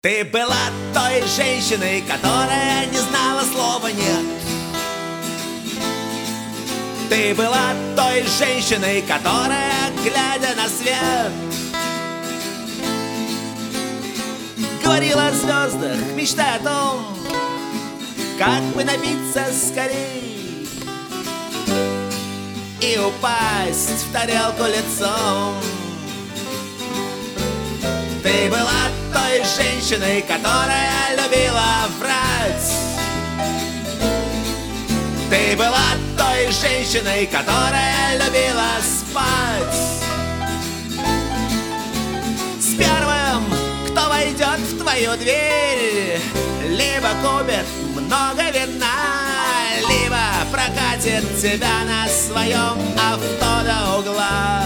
Ты была той женщиной, которая не знала слова «нет». Ты была той женщиной, которая, глядя на свет, говорила о звездах, мечтая о том, как бы напиться скорей и упасть в тарелку лицом. Ты была той женщиной, которая любила врать. Ты была той женщиной, которая любила спать с первым, кто войдет в твою дверь, либо купит много вина, либо прокатит тебя на своем авто до угла.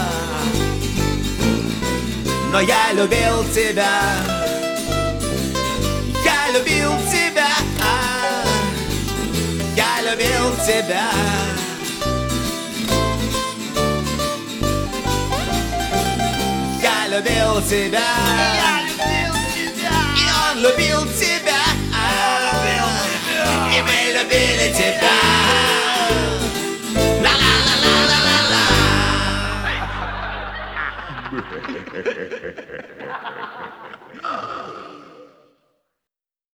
Но я любил тебя, я любил тебя, я любил тебя. Я любил тебя, Я любил тебя, и он любил тебя.